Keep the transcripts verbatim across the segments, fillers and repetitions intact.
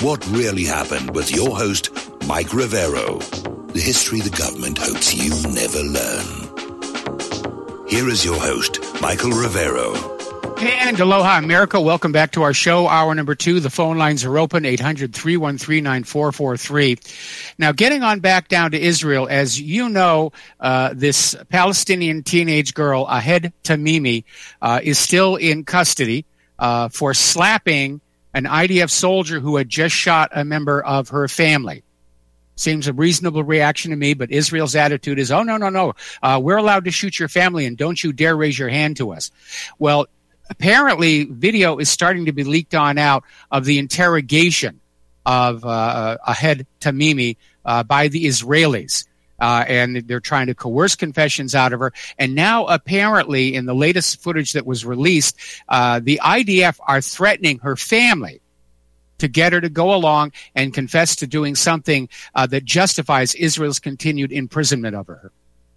What really happened with your host, Mike Rivero. The history the government hopes you never learn. Here is your host, Michael Rivero. And aloha, America. Welcome back to our show, hour number two. The phone lines are open, eight hundred, three one three, nine four four three. Now, getting on back down to Israel, as you know, uh, this Palestinian teenage girl, Ahed Tamimi, uh, is still in custody uh, for slapping an I D F soldier who had just shot a member of her family. Seems a reasonable reaction to me, but Israel's attitude is, oh, no, no, no. Uh, we're allowed to shoot your family, and don't you dare raise your hand to us. Well, apparently, video is starting to be leaked on out of the interrogation of uh, Ahed Tamimi uh, by the Israelis. Uh, and they're trying to coerce confessions out of her. And now, apparently, in the latest footage that was released, uh, the I D F are threatening her family to get her to go along and confess to doing something uh, that justifies Israel's continued imprisonment of her.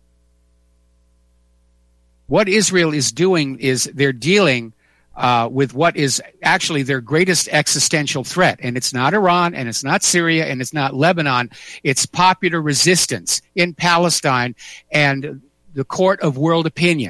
What Israel is doing is they're dealing uh, with what is actually their greatest existential threat. And it's not Iran, and it's not Syria, and it's not Lebanon. It's popular resistance in Palestine and the court of world opinion.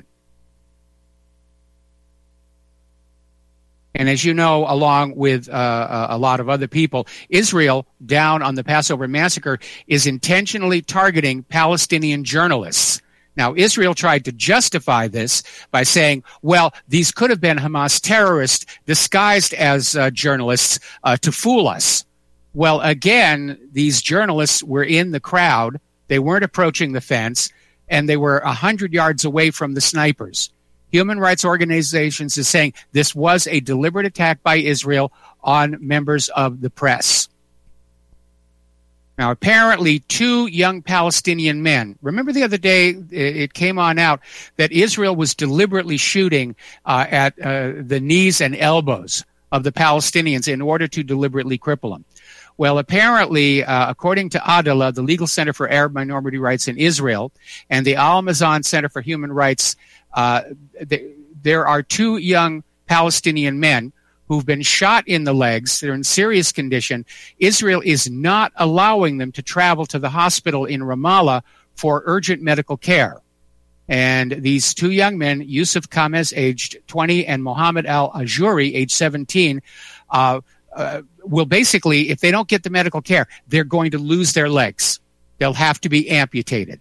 And as you know, along with uh, a lot of other people, Israel, down on the Passover massacre, is intentionally targeting Palestinian journalists. Now, Israel tried to justify this by saying, well, these could have been Hamas terrorists disguised as uh, journalists uh, to fool us. Well, again, these journalists were in the crowd. They weren't approaching the fence, and they were one hundred yards away from the snipers. Human rights organizations is saying this was a deliberate attack by Israel on members of the press. Now, apparently, two young Palestinian men, remember the other day it came on out that Israel was deliberately shooting uh, at uh, the knees and elbows of the Palestinians in order to deliberately cripple them. Well, apparently, uh, according to ADALA, the Legal Center for Arab Minority Rights in Israel, and the Al-Mazan Center for Human Rights, uh, th- there are two young Palestinian men who've been shot in the legs. They're in serious condition. Israel is not allowing them to travel to the hospital in Ramallah for urgent medical care. And these two young men, Yusuf Kamez, aged twenty, and Mohammed Al-Ajuri, age seventeen, uh, uh, will basically, if they don't get the medical care, they're going to lose their legs. They'll have to be amputated.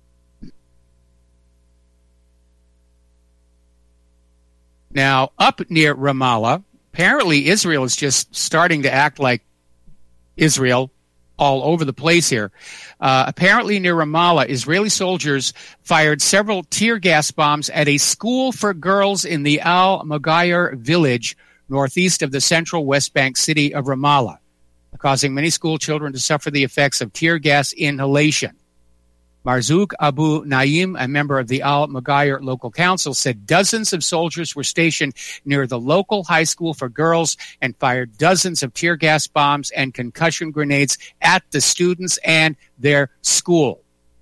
Now, up near Ramallah, apparently Israel is just starting to act like Israel all over the place here. Uh, apparently near Ramallah, Israeli soldiers fired several tear gas bombs at a school for girls in the Al-Mughayr village northeast of the central West Bank city of Ramallah, causing many school children to suffer the effects of tear gas inhalation. Marzouk Abu Naim, a member of the Al-Mughayr local council, said dozens of soldiers were stationed near the local high school for girls and fired dozens of tear gas bombs and concussion grenades at the students and their school.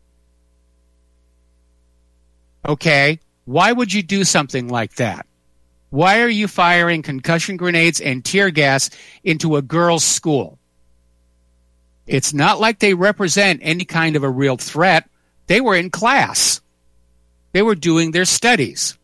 Okay, why would you do something like that? Why are you firing concussion grenades and tear gas into a girls' school? It's not like they represent any kind of a real threat. They were in class. They were doing their studies.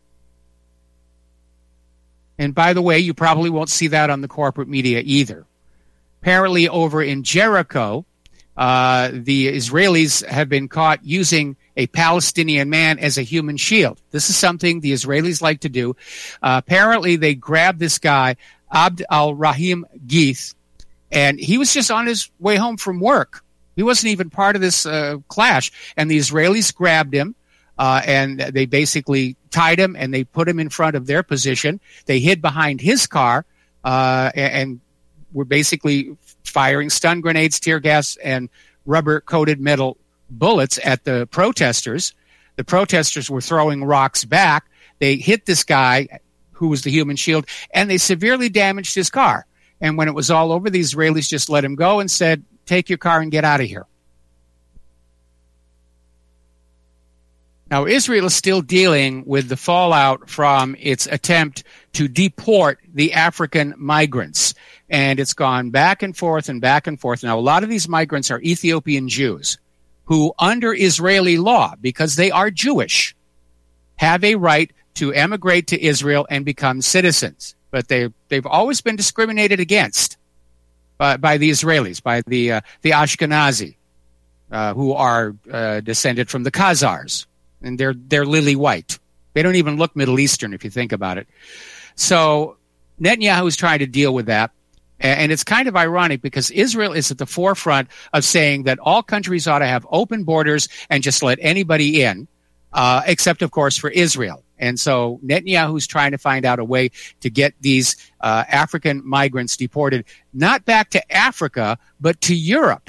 And by the way, you probably won't see that on the corporate media either. Apparently over in Jericho, uh, the Israelis have been caught using a Palestinian man as a human shield. This is something the Israelis like to do. Uh, apparently they grabbed this guy, Abd al-Rahim Geith, and he was just on his way home from work. He wasn't even part of this uh, clash. And the Israelis grabbed him, uh, and they basically tied him, and they put him in front of their position. They hid behind his car, uh, and, and were basically firing stun grenades, tear gas, and rubber-coated metal bullets at the protesters. The protesters were throwing rocks back. They hit this guy, who was the human shield, and they severely damaged his car. And when it was all over, the Israelis just let him go and said, take your car and get out of here. Now, Israel is still dealing with the fallout from its attempt to deport the African migrants. And it's gone back and forth and back and forth. Now, a lot of these migrants are Ethiopian Jews who, under Israeli law, because they are Jewish, have a right to emigrate to Israel and become citizens. But they, they've always been discriminated against by, by the Israelis, by the, uh, the Ashkenazi, uh, who are uh, descended from the Khazars. And they're they're lily white. They don't even look Middle Eastern if you think about it. So Netanyahu is trying to deal with that. And it's kind of ironic because Israel is at the forefront of saying that all countries ought to have open borders and just let anybody in, uh, except, of course, for Israel. And so Netanyahu's trying to find out a way to get these uh, African migrants deported, not back to Africa, but to Europe.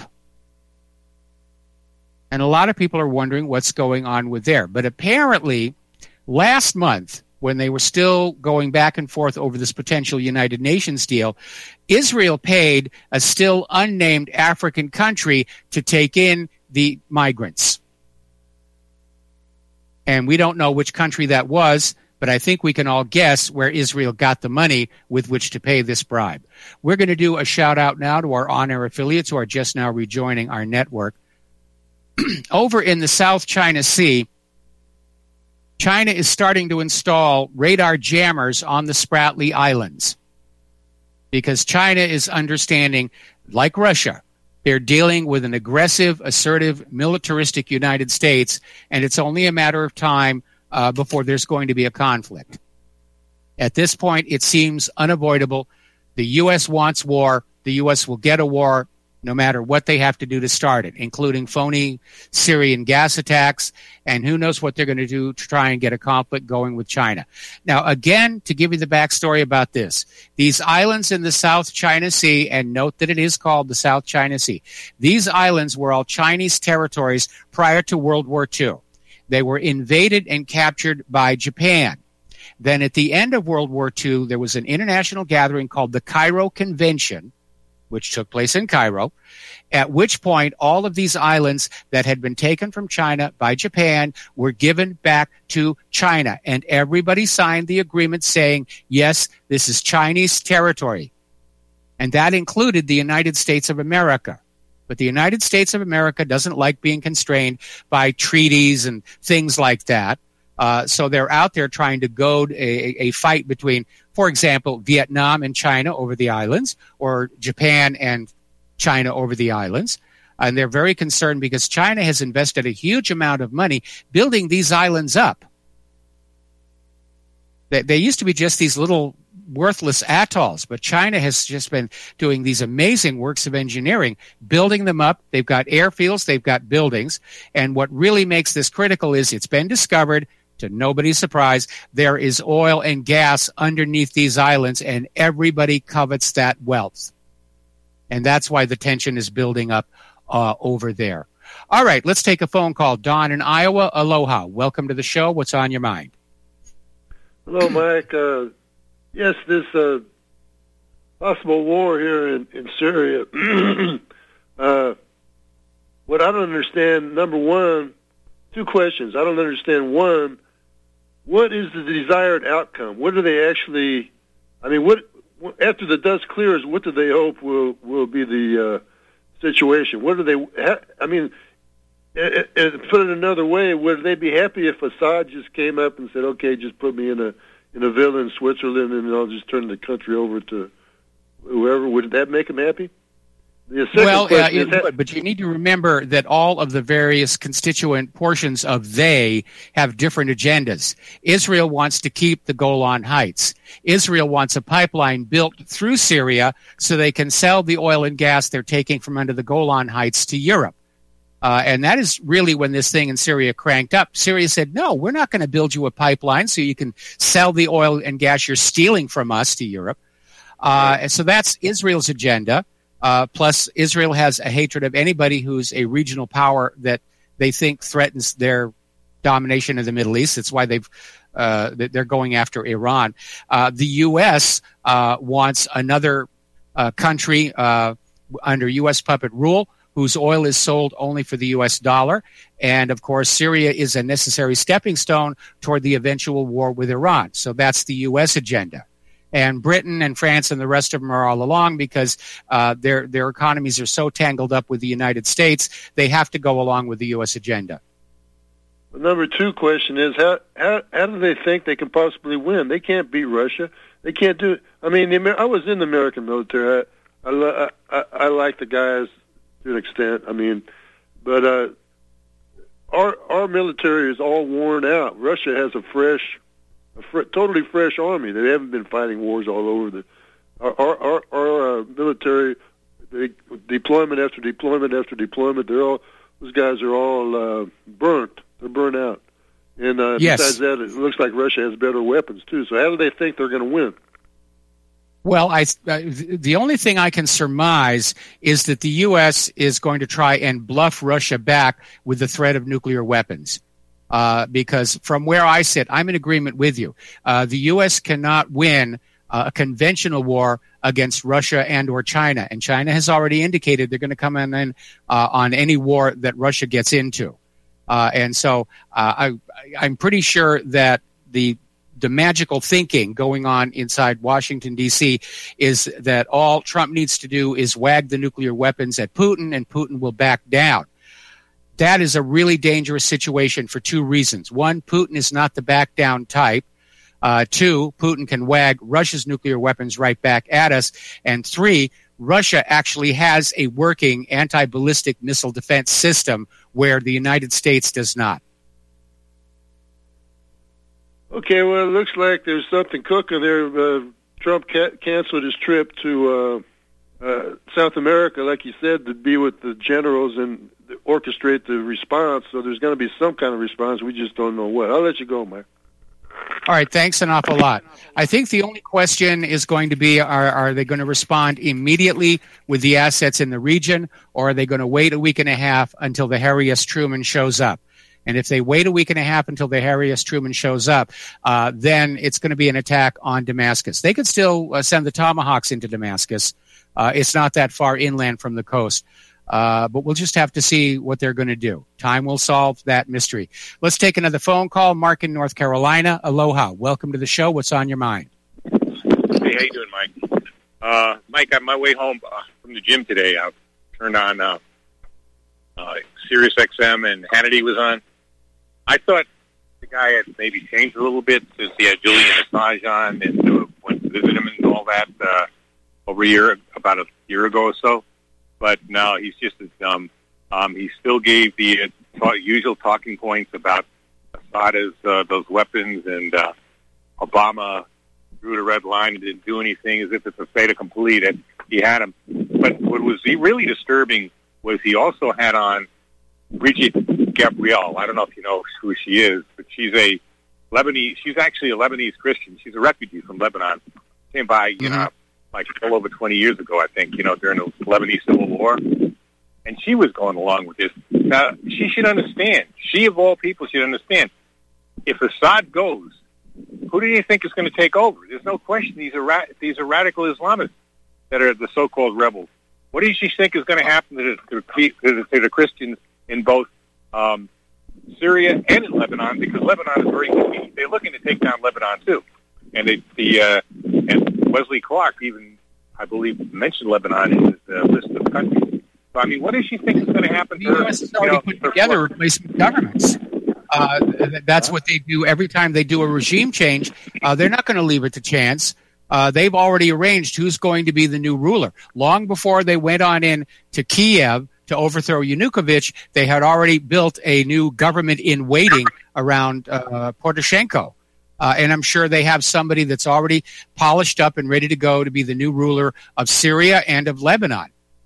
And a lot of people are wondering what's going on with there. But apparently, last month, when they were still going back and forth over this potential United Nations deal, Israel paid a still unnamed African country to take in the migrants. And we don't know which country that was, but I think we can all guess where Israel got the money with which to pay this bribe. We're going to do a shout-out now to our on-air affiliates who are just now rejoining our network. Over in the South China Sea, China is starting to install radar jammers on the Spratly Islands because China is understanding, like Russia, they're dealing with an aggressive, assertive, militaristic United States, and it's only a matter of time uh, before there's going to be a conflict. At this point, it seems unavoidable. The U S wants war. The U S will get a war no matter what they have to do to start it, including phony Syrian gas attacks, and who knows what they're going to do to try and get a conflict going with China. Now, again, to give you the backstory about this, these islands in the South China Sea, and note that it is called the South China Sea, these islands were all Chinese territories prior to World War Two. They were invaded and captured by Japan. Then at the end of World War Two, there was an international gathering called the Cairo Convention, which took place in Cairo, at which point all of these islands that had been taken from China by Japan were given back to China. And everybody signed the agreement saying, yes, this is Chinese territory. And that included the United States of America. But the United States of America doesn't like being constrained by treaties and things like that. Uh, so they're out there trying to goad a, a fight between, for example, Vietnam and China over the islands, or Japan and China over the islands. And they're very concerned because China has invested a huge amount of money building these islands up. They, they used to be just these little worthless atolls, but China has just been doing these amazing works of engineering, building them up. They've got airfields, they've got buildings. And what really makes this critical is it's been discovered, to nobody's surprise, there is oil and gas underneath these islands, and everybody covets that wealth. And that's why the tension is building up uh, over there. All right, let's take a phone call. Don in Iowa, aloha. Welcome to the show. What's on your mind? Hello, Mike. Uh, yes, this uh, possible war here in, in Syria. uh, what I don't understand, number one, two questions. I don't understand, one, what is the desired outcome? What do they actually, I mean, what after the dust clears, what do they hope will, will be the uh, situation? What do they, ha- I mean, it, it, put it another way, would they be happy if Assad just came up and said, okay, just put me in a in a villa in Switzerland and I'll just turn the country over to whoever? Would that make them happy? Well, uh, it would, but you need to remember that all of the various constituent portions of they have different agendas. Israel wants to keep the Golan Heights. Israel wants a pipeline built through Syria so they can sell the oil and gas they're taking from under the Golan Heights to Europe. Uh, and that is really when this thing in Syria cranked up. Syria said, no, we're not going to build you a pipeline so you can sell the oil and gas you're stealing from us to Europe. Uh, and so that's Israel's agenda. Uh, plus, Israel has a hatred of anybody who's a regional power that they think threatens their domination of the Middle East. That's why they've uh, they're going after Iran. Uh, the U S uh, wants another uh, country uh, under U S puppet rule whose oil is sold only for the U S dollar. And, of course, Syria is a necessary stepping stone toward the eventual war with Iran. So that's the U S agenda. And Britain and France and the rest of them are all along because uh, their their economies are so tangled up with the United States, they have to go along with the U S agenda. The number two question is, how, how how do they think they can possibly win? They can't beat Russia. They can't do it. I mean, the, I was in the American military. I, I, I, I like the guys to an extent. I mean, but uh, our our military is all worn out. Russia has a fresh, a fr- totally fresh army. They haven't been fighting wars all over the. Our our our, our uh, military, they, deployment after deployment after deployment. They're all those guys are all uh, burnt. They're burnt out. And uh, yes. Besides that, it looks like Russia has better weapons, too. So how do they think they're going to win? Well, I, uh, the only thing I can surmise is that the U S is going to try and bluff Russia back with the threat of nuclear weapons. Uh, because from where I sit, I'm in agreement with you. Uh, the U S cannot win uh, a conventional war against Russia and or China. And China has already indicated they're going to come in uh, on any war that Russia gets into. Uh, and so uh, I, I'm pretty sure that the the magical thinking going on inside Washington, D C is that all Trump needs to do is wag the nuclear weapons at Putin, and Putin will back down. That is a really dangerous situation for two reasons. One, Putin is not the back down type. Uh, two, Putin can wag Russia's nuclear weapons right back at us. And three, Russia actually has a working anti-ballistic missile defense system where the United States does not. Okay, well, it looks like there's something cooking there. Uh, Trump ca- canceled his trip to uh, uh, South America, like you said, to be with the generals and orchestrate the response. So there's going to be some kind of response. We just don't know what. I'll let you go, Mike. All right, thanks an awful lot. I think the only question is going to be, are, are they going to respond immediately with the assets in the region, or are they going to wait a week and a half until the Harry S. Truman shows up? And if they wait a week and a half until the Harry S. Truman shows up, uh, then it's going to be an attack on Damascus. They could still uh, send the Tomahawks into Damascus. Uh, it's not that far inland from the coast. Uh, but we'll just have to see what they're going to do. Time will solve that mystery. Let's take another phone call. Mark in North Carolina. Aloha. Welcome to the show. What's on your mind? Hey, how you doing, Mike? Uh, Mike, on my way home uh, from the gym today, I turned on uh, uh, Sirius X M and Hannity was on. I thought the guy had maybe changed a little bit since he had Julian Assange on and uh, went to visit him and all that uh, over a year, about a year ago or so. But no, he's just as dumb. Um, he still gave the uh, ta- usual talking points about Assad's uh, those weapons, and uh, Obama drew the red line and didn't do anything, as if it's a fait accompli that he had him. But what was really disturbing was he also had on Brigitte Gabriel. I don't know if you know who she is, but she's a Lebanese. She's actually a Lebanese Christian. She's a refugee from Lebanon. Came by, you mm-hmm. know, like a little over twenty years ago, I think, you know, during the Lebanese Civil War. And she was going along with this. Now, she should understand. She, of all people, should understand. If Assad goes, who do you think is going to take over? There's no question these are ra- these are radical Islamists that are the so-called rebels. What do you think is going to happen to the, to the, to the Christians in both um, Syria and in Lebanon? Because Lebanon is very weak. They're looking to take down Lebanon, too. And they, the uh, and Wesley Clark even, I believe, mentioned Lebanon in his uh, list of countries. So, I mean, what does she think is going to happen? The U S has already put together replacement governments. Uh, that's what they do every time they do a regime change. Uh, they're not going to leave it to chance. Uh, they've already arranged who's going to be the new ruler. Long before they went on in to Kiev to overthrow Yanukovych, they had already built a new government in waiting around uh, Poroshenko. Uh, and I'm sure they have somebody that's already polished up and ready to go to be the new ruler of Syria and of Lebanon.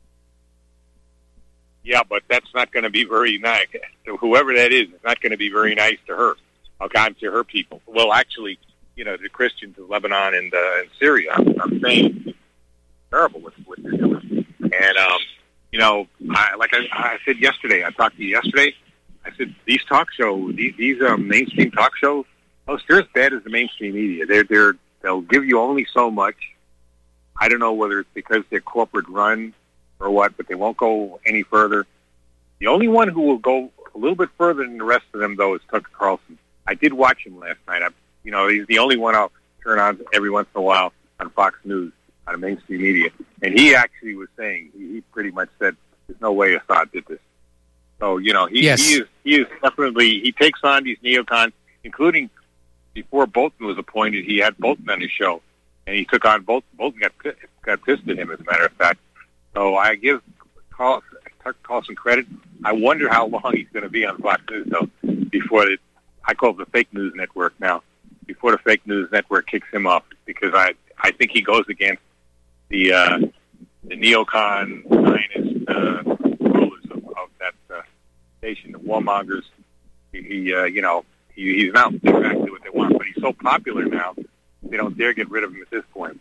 Yeah, but that's not going to be very nice. So whoever that is, it's not going to be very nice to her. Okay, to her people. Well, actually, you know, the Christians of Lebanon and, uh, and Syria, I'm, I'm saying it's terrible what, what they're doing. And, um, you know, I, like I, I said yesterday, I talked to you yesterday, I said, these talk shows, these, these um, mainstream talk shows, oh, they're as bad as the mainstream media. They're, they're, they'll give you only so much. I don't know whether it's because they're corporate run or what, but they won't go any further. The only one who will go a little bit further than the rest of them, though, is Tucker Carlson. I did watch him last night. I, you know, he's the only one I'll turn on every once in a while on Fox News, on the mainstream media. And he actually was saying, he, he pretty much said, there's no way Assad did this. So, you know, he, yes. he is he is definitely, he takes on these neocons, including before Bolton was appointed, he had Bolton on his show. And he took on Bolton. Bolton got, got pissed at him, as a matter of fact. So I give Carl, Tucker Carlson credit. I wonder how long he's going to be on Fox News, though, before the, I call it the fake news network now, before the fake news network kicks him off, because I, I think he goes against the uh, the neocon, Zionist uh, rulers of, of that uh, station, the warmongers. He, he uh, you know, he, he's not exactly what they want, but he's so popular now, they don't dare get rid of him at this point.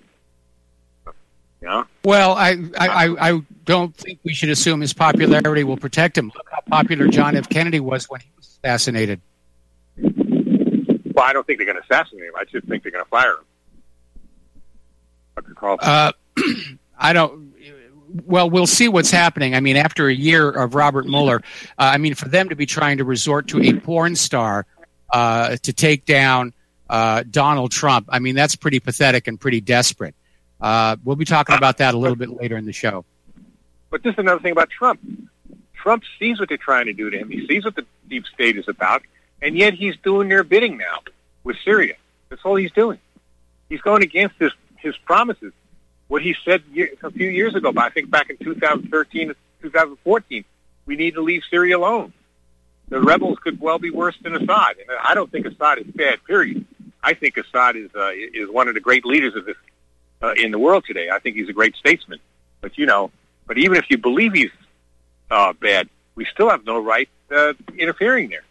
You know? Well, I, I, I don't think we should assume his popularity will protect him. Look how popular John F. Kennedy was when he was assassinated. Well, I don't think they're going to assassinate him. I just think they're going to fire him. Tucker Carlson. Uh, I don't. Well, we'll see what's happening. I mean, after a year of Robert Mueller, uh, I mean, for them to be trying to resort to a porn star uh, to take down uh, Donald Trump, I mean, that's pretty pathetic and pretty desperate. Uh, we'll be talking about that a little bit later in the show. But this is another thing about Trump. Trump sees what they're trying to do to him. He sees what the deep state is about, and yet he's doing their bidding now with Syria. That's all he's doing. He's going against his, his promises. What he said a few years ago, I think back in two thousand thirteen, two thousand fourteen, we need to leave Syria alone. The rebels could well be worse than Assad. And I don't think Assad is bad, period. I think Assad is uh, is one of the great leaders of this uh, in the world today. I think he's a great statesman. But, you know, but even if you believe he's uh, bad, we still have no right uh, interfering there.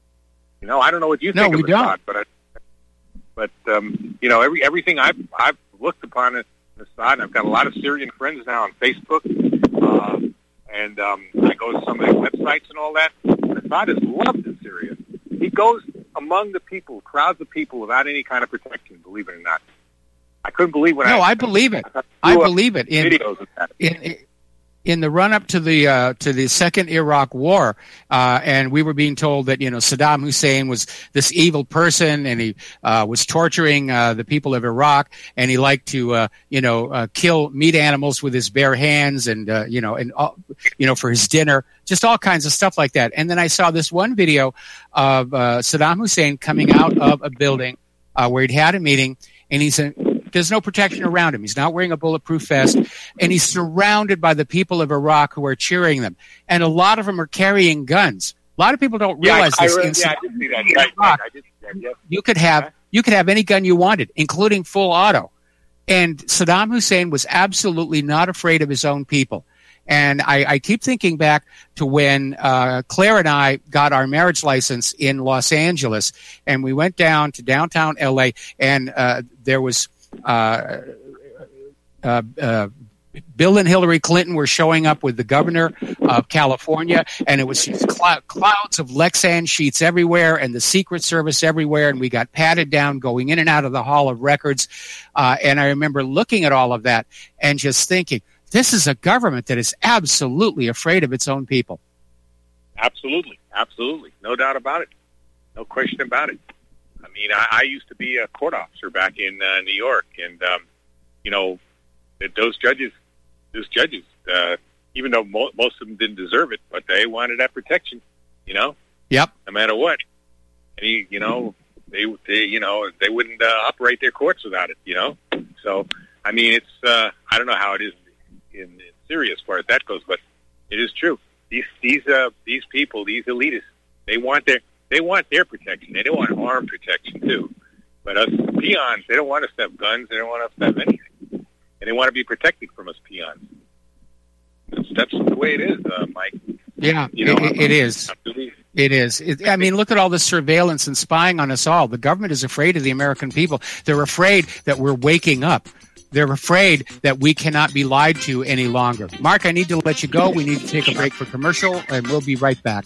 You know, I don't know what you no, think we of don't. Assad, but I, but um, you know, every everything I've I've looked upon it, Assad, and I've got a lot of Syrian friends now on Facebook, uh, and um, I go to some of their websites and all that. Assad is loved in Syria. He goes among the people, crowds of people, without any kind of protection. Believe it or not, I couldn't believe when no, I. No, I believe it. I believe it. In, videos of that. In, in, in the run-up to the uh, to the second Iraq War, uh, and we were being told that, you know, Saddam Hussein was this evil person, and he uh, was torturing uh, the people of Iraq, and he liked to, uh, you know, uh, kill meat animals with his bare hands, and uh, you know, and uh, you know, for his dinner, just all kinds of stuff like that. And then I saw this one video of uh, Saddam Hussein coming out of a building uh, where he'd had a meeting, and he's a There's no protection around him. He's not wearing a bulletproof vest, and he's surrounded by the people of Iraq who are cheering them. And a lot of them are carrying guns. A lot of people don't realize yeah, I, this. I, in yeah, I did see that. Iraq, Right, right, I did see that. Yes. You could have you could have any gun you wanted, including full auto. And Saddam Hussein was absolutely not afraid of his own people. And I, I keep thinking back to when uh, Claire and I got our marriage license in Los Angeles, and we went down to downtown L A, and uh, there was uh, uh, uh, Bill and Hillary Clinton were showing up with the governor of California, and it was just cl- clouds of Lexan sheets everywhere and the Secret Service everywhere, and we got patted down going in and out of the Hall of Records. Uh, and I remember looking at all of that and just thinking, this is a government that is absolutely afraid of its own people. Absolutely. Absolutely. No doubt about it. No question about it. I mean, I, I used to be a court officer back in uh, New York, and, um, you know, those judges, those judges, uh, even though mo- most of them didn't deserve it, but they wanted that protection, you know? Yep. No matter what. And, he, you know, they, they, you know, they wouldn't uh, operate their courts without it, you know? So, I mean, it's, uh, I don't know how it is in, in Syria as far as that goes, but it is true. These, these, uh, these people, these elitists, they want their, they want their protection. They don't want armed protection too. But us peons, they don't want us to have guns. They don't want us to have anything. And they want to be protected from us peons. That's, that's the way it is, uh, Mike. Yeah, you know, it, it is. It is. It, I mean, look at all the surveillance and spying on us all. The government is afraid of the American people. They're afraid that we're waking up. They're afraid that we cannot be lied to any longer. Mark, I need to let you go. We need to take a break for commercial, and we'll be right back.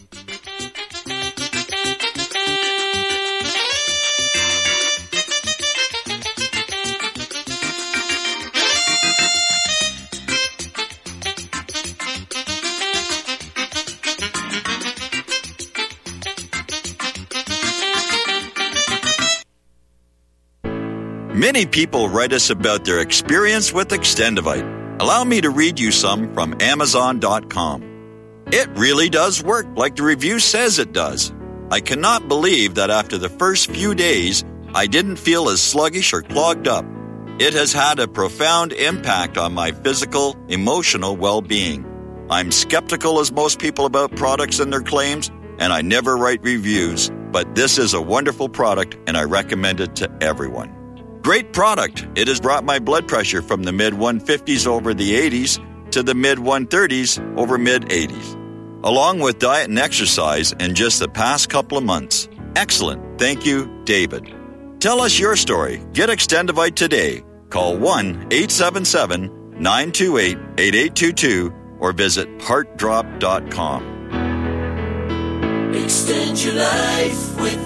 Many people write us about their experience with Extendivite. Allow me to read you some from Amazon dot com. It really does work like the review says it does. I cannot believe that after the first few days, I didn't feel as sluggish or clogged up. It has had a profound impact on my physical, emotional well-being. I'm skeptical as most people about products and their claims, and I never write reviews, but this is a wonderful product and I recommend it to everyone. Great product. It has brought my blood pressure from the mid one fifties over the eighties to the mid one thirties over mid eighties, along with diet and exercise in just the past couple of months. Excellent. Thank you, David. Tell us your story. Get Extendivite today. Call one eight seven seven, nine two eight, eight eight two two or visit heart drop dot com. Extend your life with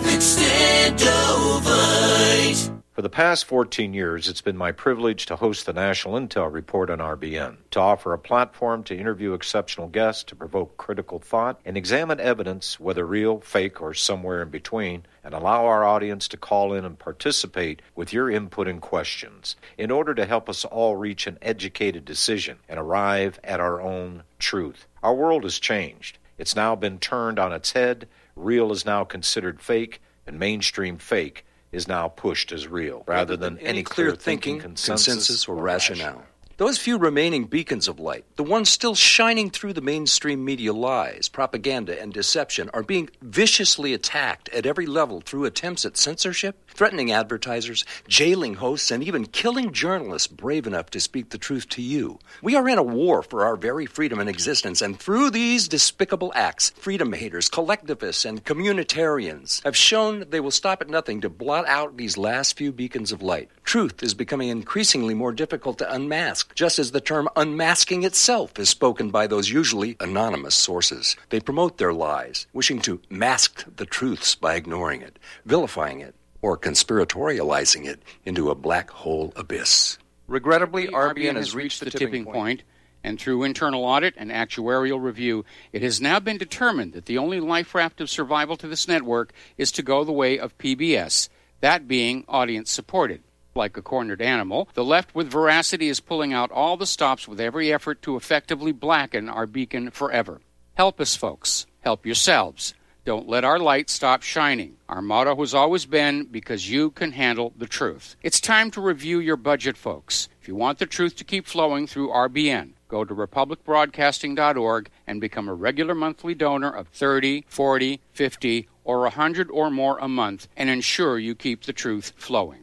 Extendovite. For the past fourteen years, it's been my privilege to host the National Intel Report on R B N, to offer a platform to interview exceptional guests, to provoke critical thought, and examine evidence, whether real, fake, or somewhere in between, and allow our audience to call in and participate with your input and questions in order to help us all reach an educated decision and arrive at our own truth. Our world has changed. It's now been turned on its head. Real is now considered fake, and mainstream fake is now pushed as real, rather than any, any clear thinking, thinking consensus, consensus or rationale. rationale. Those few remaining beacons of light, the ones still shining through the mainstream media lies, propaganda, and deception, are being viciously attacked at every level through attempts at censorship, threatening advertisers, jailing hosts, and even killing journalists brave enough to speak the truth to you. We are in a war for our very freedom and existence, and through these despicable acts, freedom haters, collectivists, and communitarians have shown they will stop at nothing to blot out these last few beacons of light. Truth is becoming increasingly more difficult to unmask, just as the term unmasking itself is spoken by those usually anonymous sources. They promote their lies, wishing to mask the truths by ignoring it, vilifying it, or conspiratorializing it into a black hole abyss. Regrettably, R B N has reached the tipping point, and through internal audit and actuarial review, it has now been determined that the only life raft of survival to this network is to go the way of P B S, that being audience-supported. Like a cornered animal, the left with veracity is pulling out all the stops with every effort to effectively blacken our beacon forever. Help us, folks. Help yourselves. Don't let our light stop shining. Our motto has always been, because you can handle the truth. It's time to review your budget, folks. If you want the truth to keep flowing through R B N, go to republic broadcasting dot org and become a regular monthly donor of thirty, forty, fifty, or one hundred or more a month and ensure you keep the truth flowing.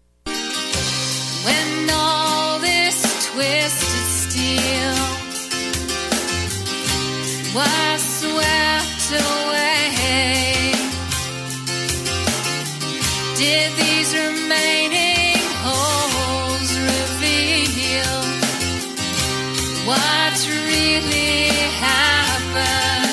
When all this twisted steel was swept away, did these remaining holes reveal what really happened?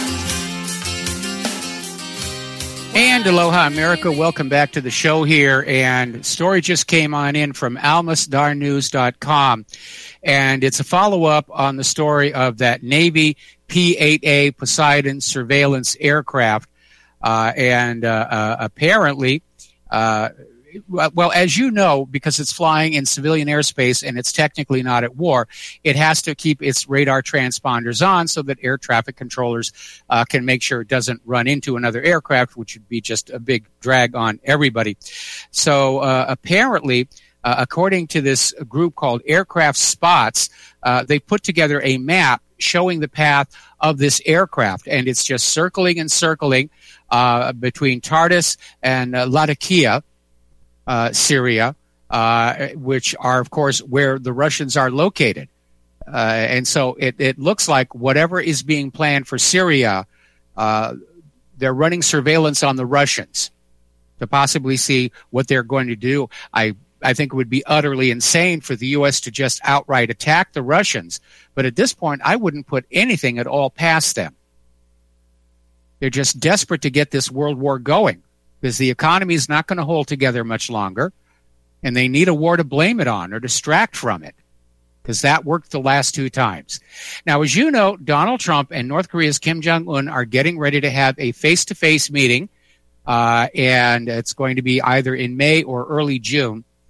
And aloha, America. Welcome back to the show here. And story just came on in from almas dar news dot com. And it's a follow-up on the story of that Navy P eight A Poseidon surveillance aircraft. Uh, and uh, uh, apparently, uh, well, as you know, because it's flying in civilian airspace and it's technically not at war, it has to keep its radar transponders on so that air traffic controllers uh, can make sure it doesn't run into another aircraft, which would be just a big drag on everybody. So uh, apparently, uh, according to this group called Aircraft Spots, uh, they put together a map showing the path of this aircraft, and it's just circling and circling uh, between Tartus and uh, Latakia, Uh, Syria, uh, which are, of course, where the Russians are located. Uh, and so it, it looks like whatever is being planned for Syria, uh, they're running surveillance on the Russians to possibly see what they're going to do. I, I think it would be utterly insane for the U S to just outright attack the Russians. But at this point, I wouldn't put anything at all past them. They're just desperate to get this world war going, because the economy is not going to hold together much longer, and they need a war to blame it on or distract from it, because that worked the last two times. Now, as you know, Donald Trump and North Korea's Kim Jong-un are getting ready to have a face-to-face meeting, uh, and it's going to be either in May or early June.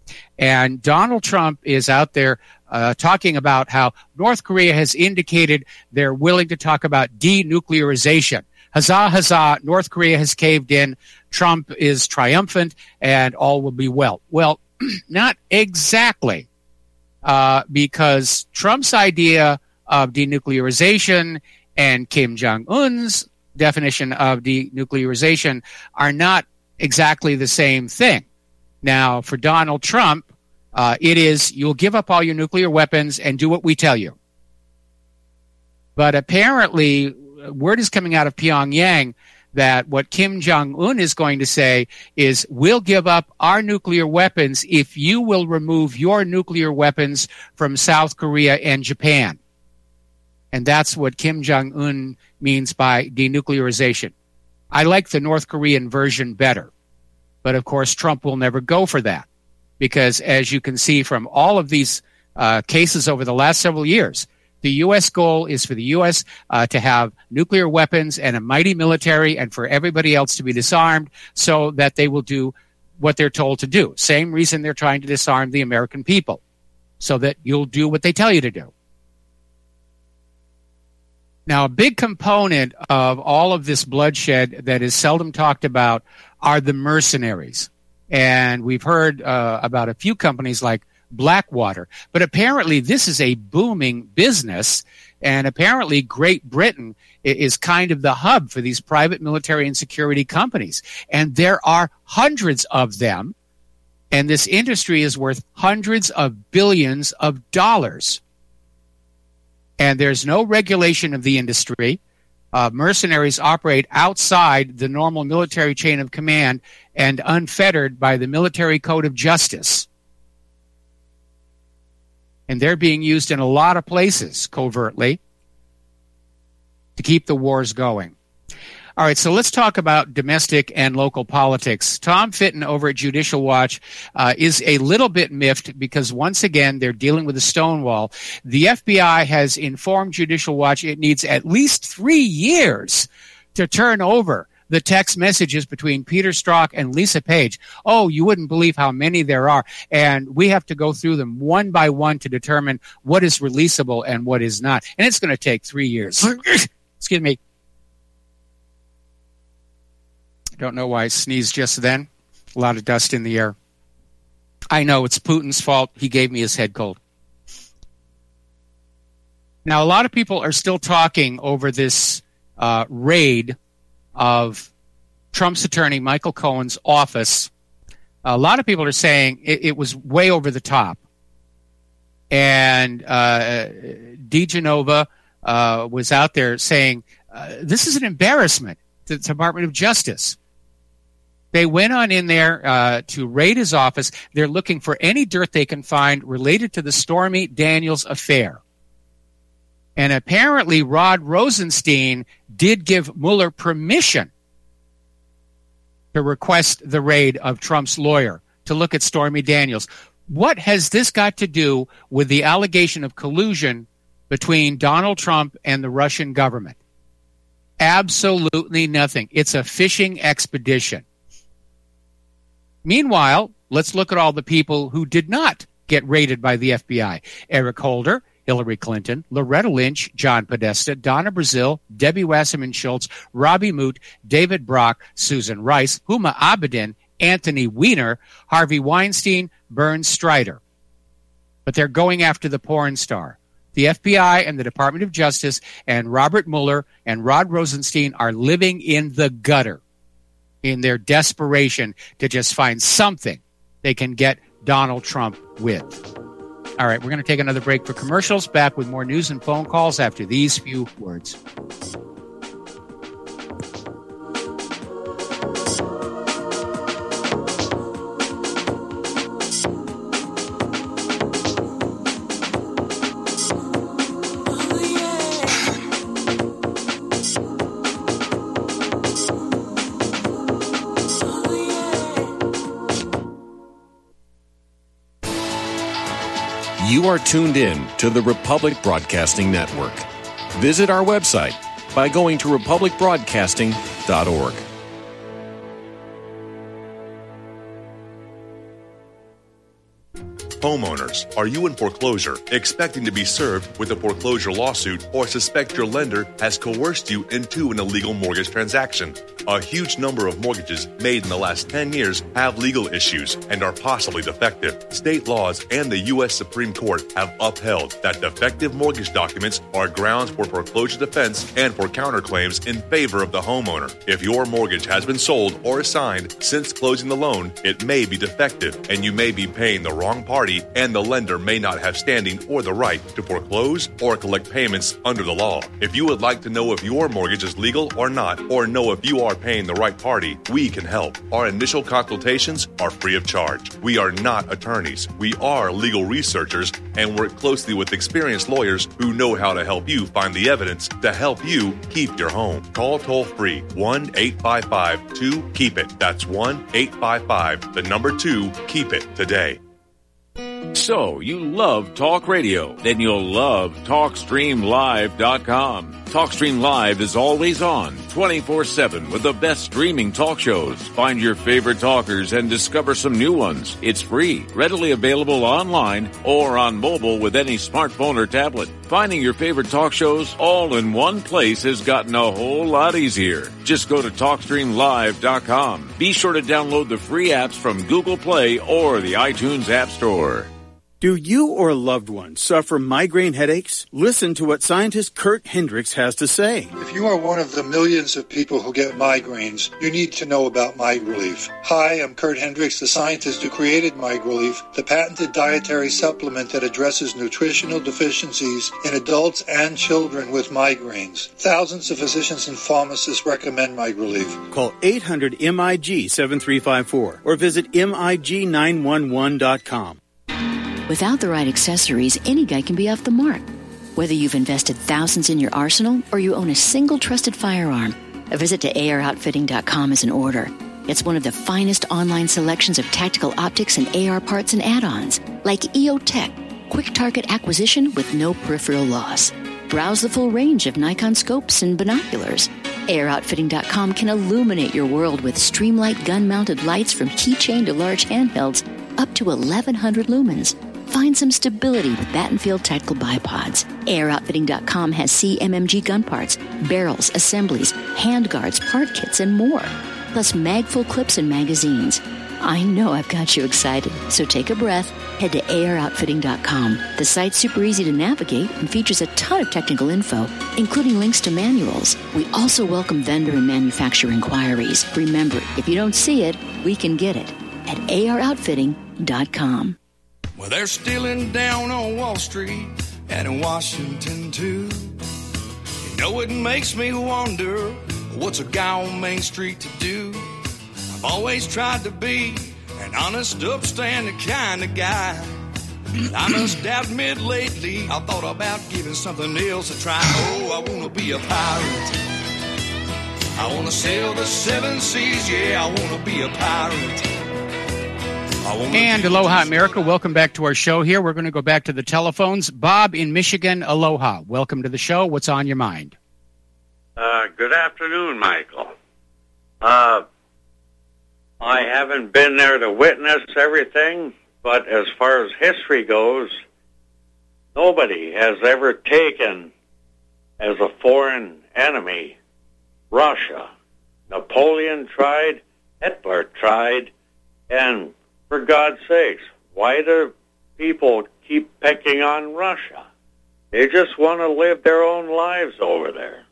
And Donald Trump is out there uh, talking about how North Korea has indicated they're willing to talk about denuclearization. Huzzah, huzzah, North Korea has caved in. Trump is triumphant and all will be well. Well, not exactly, uh, because Trump's idea of denuclearization and Kim Jong-un's definition of denuclearization are not exactly the same thing. Now, for Donald Trump, uh, it is you'll give up all your nuclear weapons and do what we tell you. But apparently, word is coming out of Pyongyang that what Kim Jong-un is going to say is, we'll give up our nuclear weapons if you will remove your nuclear weapons from South Korea and Japan. And that's what Kim Jong-un means by denuclearization. I like the North Korean version better. But of course, Trump will never go for that. Because as you can see from all of these uh, cases over the last several years, the U S goal is for the U S uh, to have nuclear weapons and a mighty military, and for everybody else to be disarmed so that they will do what they're told to do. Same reason they're trying to disarm the American people, so that you'll do what they tell you to do. Now, a big component of all of this bloodshed that is seldom talked about are the mercenaries. And we've heard uh, about a few companies like Blackwater. But apparently this is a booming business, and apparently Great Britain is kind of the hub for these private military and security companies. And there are hundreds of them, and this industry is worth hundreds of billions of dollars. And there's no regulation of the industry. Uh, mercenaries operate outside the normal military chain of command and unfettered by the military code of justice. And they're being used in a lot of places covertly to keep the wars going. All right, so let's talk about domestic and local politics. Tom Fitton over at Judicial Watch uh, is a little bit miffed because, once again, they're dealing with a Stonewall. The F B I has informed Judicial Watch it needs at least three years to turn over the text messages between Peter Strzok and Lisa Page. Oh, you wouldn't believe how many there are. And we have to go through them one by one to determine what is releasable and what is not. And it's going to take three years. Excuse me. Don't know why I sneezed just then. A lot of dust in the air. I know it's Putin's fault. He gave me his head cold. Now, a lot of people are still talking over this uh, raid of Trump's attorney, Michael Cohen's office. A lot of people are saying it, it was way over the top. And uh, DeGenova uh, was out there saying, uh, this is an embarrassment to the Department of Justice. They went on in there uh, to raid his office. They're looking for any dirt they can find related to the Stormy Daniels affair. And apparently Rod Rosenstein did give Mueller permission to request the raid of Trump's lawyer to look at Stormy Daniels. What has this got to do with the allegation of collusion between Donald Trump and the Russian government? Absolutely nothing. It's a fishing expedition. Meanwhile, let's look at all the people who did not get raided by the F B I. Eric Holder, Hillary Clinton, Loretta Lynch, John Podesta, Donna Brazile, Debbie Wasserman Schultz, Robbie Moot, David Brock, Susan Rice, Huma Abedin, Anthony Weiner, Harvey Weinstein, Bernd Strider. But they're going after the porn star. The F B I and the Department of Justice and Robert Mueller and Rod Rosenstein are living in the gutter in their desperation to just find something they can get Donald Trump with. All right, we're going to take another break for commercials. Back with more news and phone calls after these few words. You are tuned in to the Republic Broadcasting Network. Visit our website by going to republic broadcasting dot org. Homeowners, are you in foreclosure, expecting to be served with a foreclosure lawsuit, or suspect your lender has coerced you into an illegal mortgage transaction? A huge number of mortgages made in the last ten years have legal issues and are possibly defective. State laws and the U S Supreme Court have upheld that defective mortgage documents are grounds for foreclosure defense and for counterclaims in favor of the homeowner. If your mortgage has been sold or assigned since closing the loan, it may be defective and you may be paying the wrong party, and the lender may not have standing or the right to foreclose or collect payments under the law. If you would like to know if your mortgage is legal or not, or know if you are paying the right party, we can help. Our initial consultations are free of charge. We are not attorneys. We are legal researchers and work closely with experienced lawyers who know how to help you find the evidence to help you keep your home. Call toll free one eight five five two keep it. That's one eight five five, the number two, keep it today. So, you love talk radio? Then you'll love talk stream live dot com. TalkStream Live is always on, twenty-four seven, with the best streaming talk shows. Find your favorite talkers and discover some new ones. It's free, readily available online or on mobile with any smartphone or tablet. Finding your favorite talk shows all in one place has gotten a whole lot easier. Just go to talk stream live dot com. Be sure to download the free apps from Google Play or the iTunes App Store. Do you or a loved one suffer migraine headaches? Listen to what scientist Kurt Hendricks has to say. If you are one of the millions of people who get migraines, you need to know about MigRelief. Hi, I'm Kurt Hendricks, the scientist who created MigRelief, the patented dietary supplement that addresses nutritional deficiencies in adults and children with migraines. Thousands of physicians and pharmacists recommend MigRelief. Call eight hundred M I G seven three five four or visit M I G nine one one dot com. Without the right accessories, any guy can be off the mark. Whether you've invested thousands in your arsenal or you own a single trusted firearm, a visit to A R outfitting dot com is in order. It's one of the finest online selections of tactical optics and A R parts and add-ons, like E O Tech, quick target acquisition with no peripheral loss. Browse the full range of Nikon scopes and binoculars. A R outfitting dot com can illuminate your world with Streamlight gun-mounted lights from keychain to large handhelds up to eleven hundred lumens. Find some stability with Battenfield Tactical Bipods. A R outfitting dot com has C M M G gun parts, barrels, assemblies, handguards, part kits, and more. Plus mag-full clips and magazines. I know I've got you excited, so take a breath. Head to A R outfitting dot com. The site's super easy to navigate and features a ton of technical info, including links to manuals. We also welcome vendor and manufacturer inquiries. Remember, if you don't see it, we can get it at A R outfitting dot com. Well, they're stealing down on Wall Street and in Washington, too. You know, it makes me wonder, what's a guy on Main Street to do? I've always tried to be an honest, upstanding kind of guy. I must admit lately, I thought about giving something else a try. Oh, I want to be a pirate. I want to sail the seven seas, yeah, I want to be a pirate. And aloha, America. Welcome back to our show here. We're going to go back to the telephones. Bob in Michigan, aloha. Welcome to the show. What's on your mind? Uh, good afternoon, Michael. Uh, I haven't been there to witness everything, but as far as history goes, nobody has ever taken as a foreign enemy Russia. Napoleon tried, Hitler tried, and for God's sakes, why do people keep picking on Russia? They just want to live their own lives over there.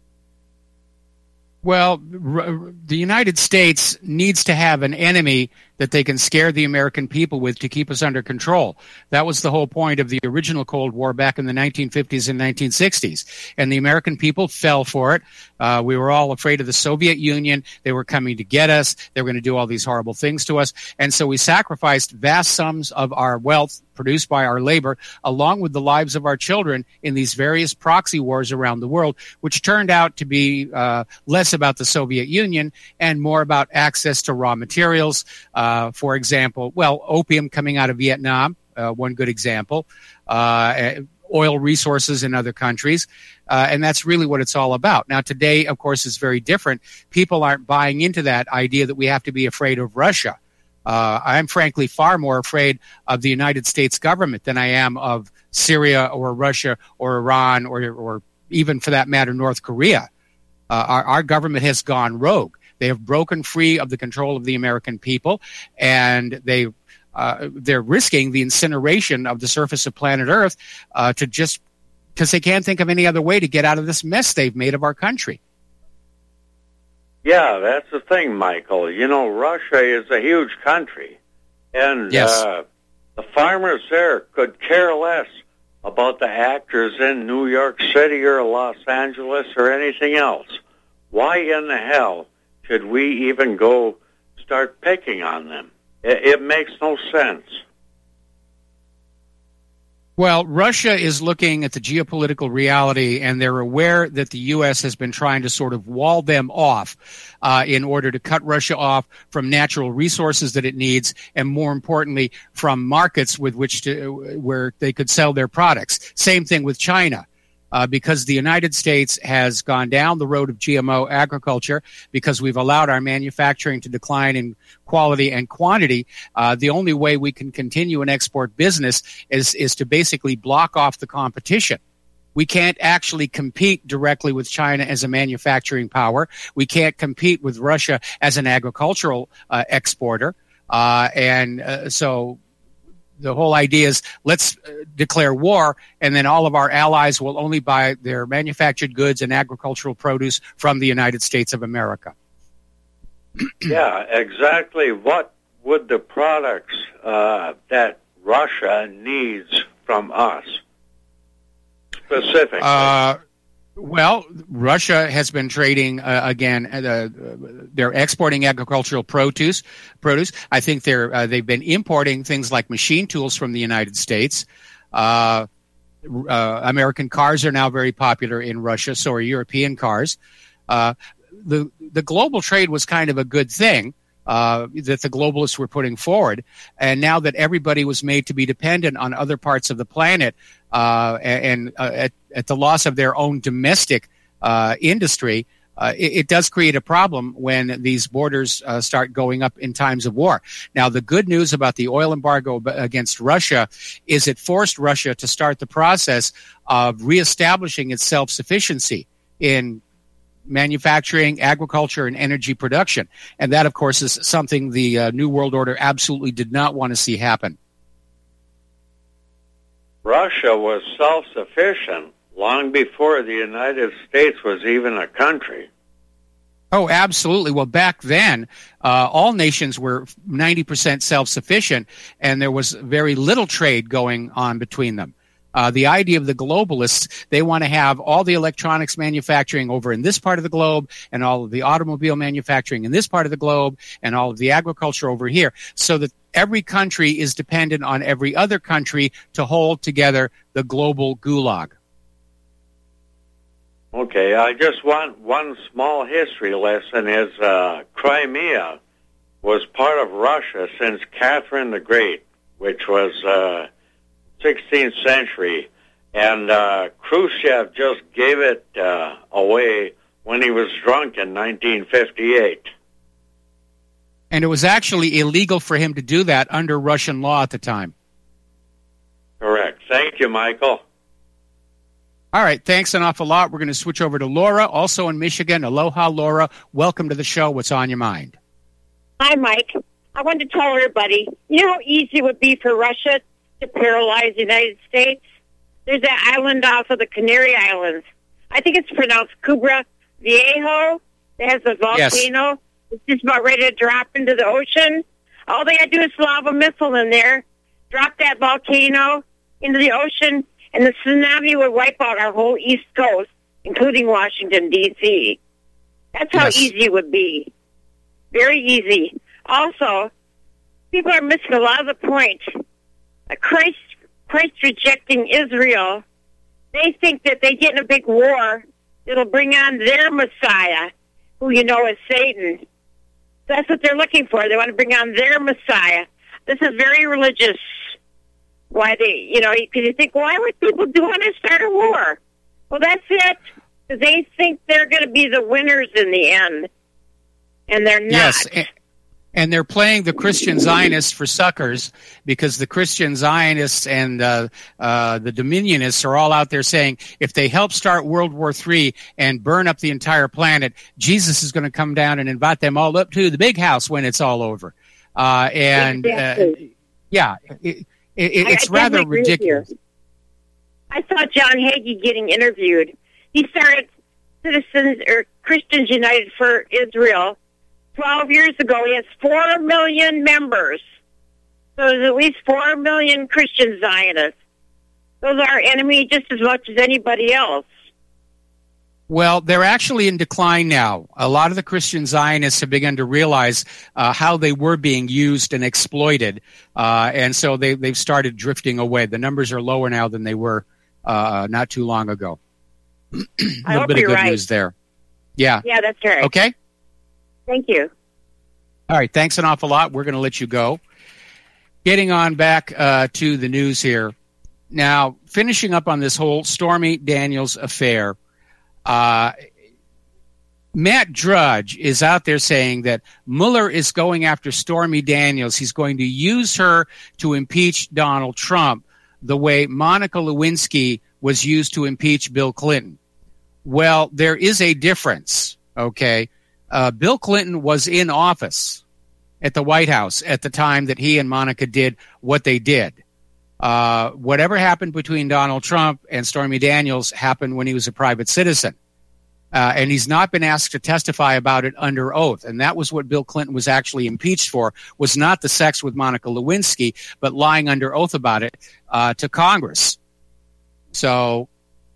Well, r- the United States needs to have an enemy that they can scare the American people with to keep us under control. That was the whole point of the original Cold War back in the nineteen fifties and nineteen sixties. And the American people fell for it. Uh, we were all afraid of the Soviet Union. They were coming to get us. They were going to do all these horrible things to us. And so we sacrificed vast sums of our wealth produced by our labor, along with the lives of our children, in these various proxy wars around the world, which turned out to be uh, less about the Soviet Union and more about access to raw materials. Uh, for example, well, opium coming out of Vietnam, uh, one good example, uh, oil resources in other countries, uh, and that's really what it's all about. Now, today, of course, is very different. People aren't buying into that idea that we have to be afraid of Russia. Uh, I'm frankly far more afraid of the United States government than I am of Syria or Russia or Iran or, or even, for that matter, North Korea. Uh, our, our government has gone rogue. They have broken free of the control of the American people, and they, uh, they're risking the incineration of the surface of planet Earth uh, to just because they can't think of any other way to get out of this mess they've made of our country. Yeah, that's the thing, Michael. You know, Russia is a huge country, and yes. uh, the farmers there could care less about the actors in New York City or Los Angeles or anything else. Why in the hell should we even go start picking on them? It, it makes no sense. Well, Russia is looking at the geopolitical reality, and they're aware that the U S has been trying to sort of wall them off uh, in order to cut Russia off from natural resources that it needs, and more importantly, from markets with which to where they could sell their products. Same thing with China. Uh, because the United States has gone down the road of G M O agriculture, because we've allowed our manufacturing to decline in quality and quantity, uh, the only way we can continue an export business is, is to basically block off the competition. We can't actually compete directly with China as a manufacturing power. We can't compete with Russia as an agricultural uh, exporter. Uh, and uh, so... The whole idea is let's uh, declare war, and then all of our allies will only buy their manufactured goods and agricultural produce from the United States of America. Yeah, exactly. What would the products uh, that Russia needs from us specifically? Uh, well, Russia has been trading uh, again. Uh, they're exporting agricultural produce. Produce. I think they're uh, they've been importing things like machine tools from the United States. Uh, uh, American cars are now very popular in Russia. So are European cars. Uh, the the global trade was kind of a good thing uh, that the globalists were putting forward, and now that everybody was made to be dependent on other parts of the planet. Uh, and uh, at, at the loss of their own domestic uh, industry, uh, it, it does create a problem when these borders uh, start going up in times of war. Now, the good news about the oil embargo against Russia is it forced Russia to start the process of reestablishing its self-sufficiency in manufacturing, agriculture, and energy production. And that, of course, is something the uh, New World Order absolutely did not want to see happen. Russia was self-sufficient long before the United States was even a country. Oh, absolutely. Well, back then, uh, all nations were ninety percent self-sufficient, and there was very little trade going on between them. Uh, the idea of the globalists, they want to have all the electronics manufacturing over in this part of the globe, and all of the automobile manufacturing in this part of the globe, and all of the agriculture over here, so that every country is dependent on every other country to hold together the global gulag. Okay, I just want one small history lesson is uh, Crimea was part of Russia since Catherine the Great, which was uh, sixteenth century, and uh, Khrushchev just gave it uh, away when he was drunk in nineteen fifty-eight. And it was actually illegal for him to do that under Russian law at the time. Correct. Thank you, Michael. All right, thanks an awful lot. We're going to switch over to Laura, also in Michigan. Aloha, Laura. Welcome to the show. What's on your mind? Hi, Mike. I wanted to tell everybody, you know how easy it would be for Russia to paralyze the United States? There's that island off of the Canary Islands. I think it's pronounced Cubra Viejo. It has a volcano. Yes. It's just about ready to drop into the ocean. All they got to do is lob a missile in there, drop that volcano into the ocean, and the tsunami would wipe out our whole East Coast, including Washington, D C That's how yes. easy it would be. Very easy. Also, people are missing a lot of the point. Christ, Christ rejecting Israel, they think that they get in a big war, it'll bring on their Messiah, who you know is Satan. That's what they're looking for. They want to bring on their Messiah. This is very religious. Why they, you know, because you think, why would people do want to start a war? Well, that's it. Because they think they're going to be the winners in the end, and they're not. Yes, And they're playing the Christian Zionists for suckers because the Christian Zionists and uh, uh, the Dominionists are all out there saying if they help start World War Three and burn up the entire planet, Jesus is going to come down and invite them all up to the big house when it's all over. Uh, and uh, yeah, it, it, it's I, I rather ridiculous. I saw John Hagee getting interviewed. He started Citizens or Christians United for Israel twelve years ago. He has four million members. So there's at least four million Christian Zionists. Those are our enemy just as much as anybody else. Well, they're actually in decline now. A lot of the Christian Zionists have begun to realize uh, how they were being used and exploited, uh, and so they, they've started drifting away. The numbers are lower now than they were uh, not too long ago. A little bit of good right. news there. Yeah. Yeah, that's right. Okay. Thank you. All right. Thanks an awful lot. We're going to let you go. Getting on back uh, to the news here. Now, finishing up on this whole Stormy Daniels affair, uh, Matt Drudge is out there saying that Mueller is going after Stormy Daniels. He's going to use her to impeach Donald Trump the way Monica Lewinsky was used to impeach Bill Clinton. Well, there is a difference, okay? Uh, Bill Clinton was in office at the White House at the time that he and Monica did what they did. Uh, whatever happened between Donald Trump and Stormy Daniels happened when he was a private citizen. Uh, and he's not been asked to testify about it under oath. And that was what Bill Clinton was actually impeached for, was not the sex with Monica Lewinsky, but lying under oath about it uh, to Congress. So,